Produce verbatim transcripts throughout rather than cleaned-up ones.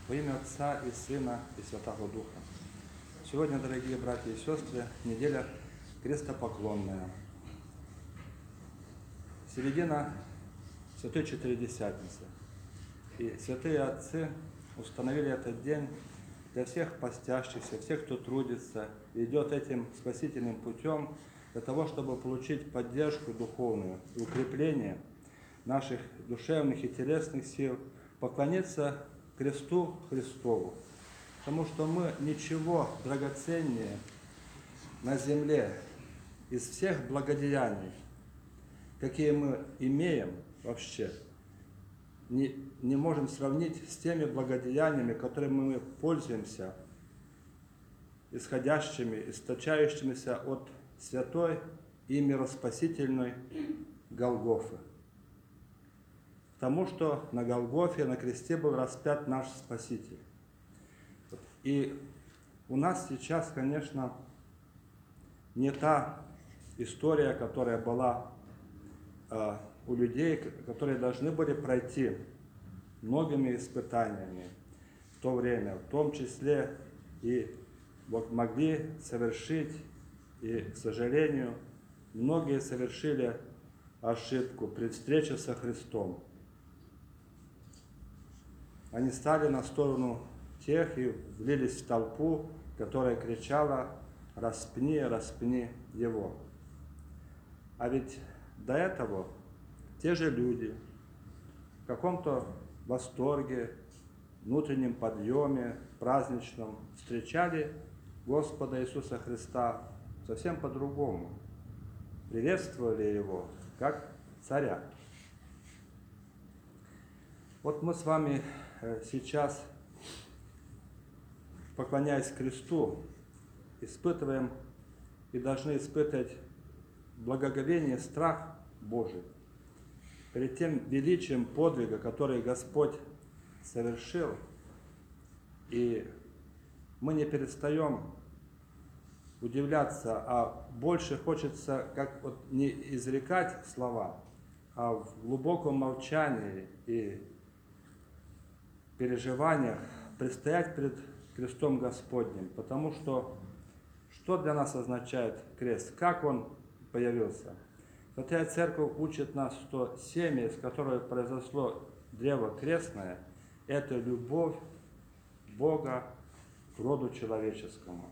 Во имя Отца и Сына и Святого Духа. Сегодня, дорогие братья и сестры, неделя крестопоклонная. Середина Святой Четыредесятницы. И святые отцы установили этот день для всех постящихся, всех, кто трудится и идет этим спасительным путем, для того, чтобы получить поддержку духовную и укрепление наших душевных и телесных сил, поклониться кресту Христову. Потому что мы ничего драгоценнее на земле из всех благодеяний, какие мы имеем вообще, не, не можем сравнить с теми благодеяниями, которыми мы пользуемся, исходящими, источающимися от святой и мироспасительной Голгофы. Потому что на Голгофе, на кресте был распят наш Спаситель. И у нас сейчас, конечно, не та история, которая была э, у людей, которые должны были пройти многими испытаниями в то время, в том числе и вот могли совершить, и, к сожалению, многие совершили ошибку при встрече со Христом. Они стали на сторону тех и влились в толпу, которая кричала: «Распни, распни его». А ведь до этого те же люди в каком-то восторге, внутреннем подъеме, праздничном встречали Господа Иисуса Христа совсем по-другому. Приветствовали Его как царя. Вот мы с вами сейчас, поклоняясь кресту, испытываем и должны испытывать благоговение, страх Божий перед тем величием подвига, который Господь совершил. И мы не перестаем удивляться, а больше хочется как вот не изрекать слова, а в глубоком молчании и переживаниях предстоять перед крестом Господним, потому что что для нас означает крест, как он появился. Святая Церковь учит нас, что семя, из которого произошло древо крестное, это любовь Бога к роду человеческому.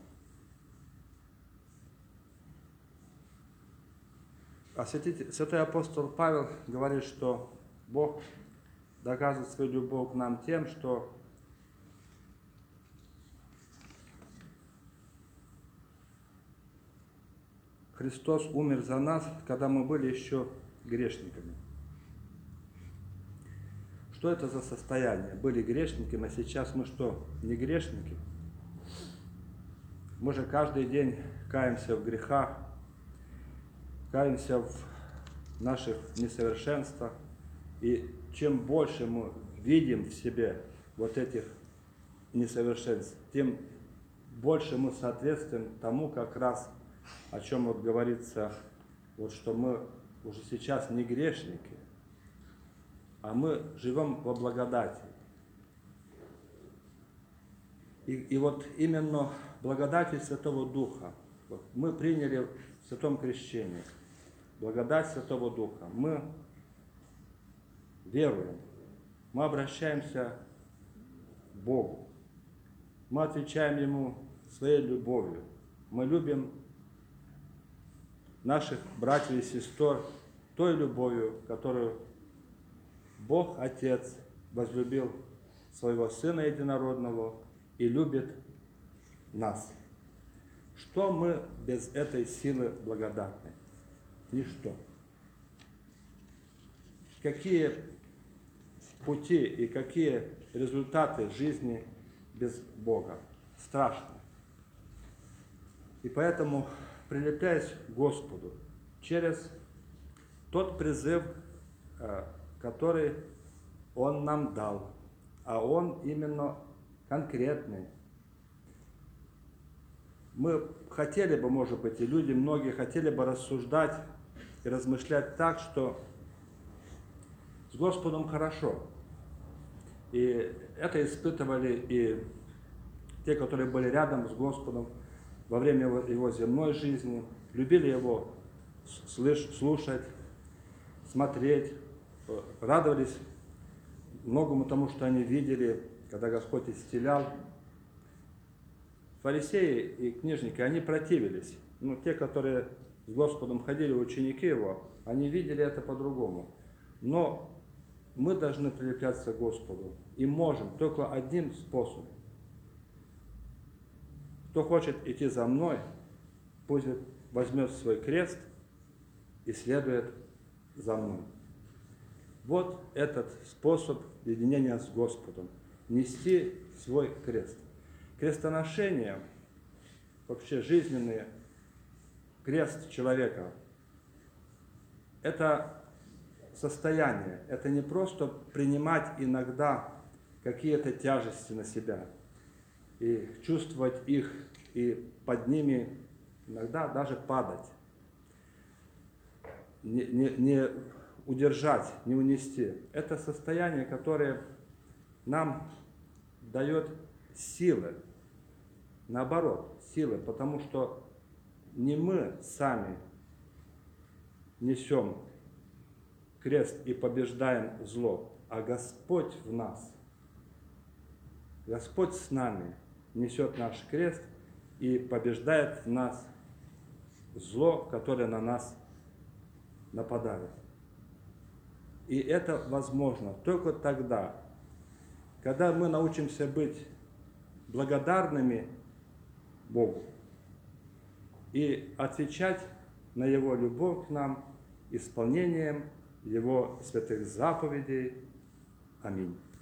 А святитель, святой апостол Павел говорит, что Бог доказывает свою любовь к нам тем, что Христос умер за нас, когда мы были еще грешниками. Что это за состояние? Были грешниками, а сейчас мы что, не грешники? Мы же каждый день каемся в грехах, каемся в наших несовершенствах. И чем больше мы видим в себе вот этих несовершенств, тем больше мы соответствуем тому, как раз о чем вот говорится, вот что мы уже сейчас не грешники, а мы живем во благодати. И, и вот именно благодати Святого Духа, вот мы приняли в Святом Крещении благодать Святого Духа, мы веруем, мы обращаемся к Богу, мы отвечаем Ему своей любовью, мы любим наших братьев и сестер той любовью, которую Бог Отец возлюбил своего Сына Единородного и любит нас. Что мы без этой силы благодатной? Ничто. Какие пути и какие результаты жизни без Бога? Страшно. И поэтому, прилепляясь к Господу через тот призыв, который Он нам дал, а Он именно конкретный. Мы хотели бы, может быть, и люди, многие хотели бы рассуждать и размышлять так, что с Господом хорошо, И это испытывали и те, которые были рядом с Господом во время его, его земной жизни, любили Его слыш, слушать, смотреть, радовались многому тому, что они видели, когда Господь исцелял. Фарисеи и книжники, они противились. Ну, те, которые с Господом ходили, ученики Его, они видели это по-другому. Но мы должны прилепляться к Господу и можем только одним способом. Кто хочет идти за мной, пусть возьмет свой крест и следует за мной. Вот этот способ единения с Господом. Нести свой крест. Крестоношение, вообще жизненный крест человека, это состояние, это не просто принимать иногда какие-то тяжести на себя и чувствовать их, и под ними иногда даже падать, не, не, не удержать, не унести. Это состояние, которое нам дает силы, наоборот, силы, потому что не мы сами несем крест и побеждаем зло, а Господь в нас. Господь с нами несет наш крест и побеждает в нас зло, которое на нас нападает. И это возможно только тогда, когда мы научимся быть благодарными Богу и отвечать на Его любовь к нам исполнением Его святых заповедей. Аминь.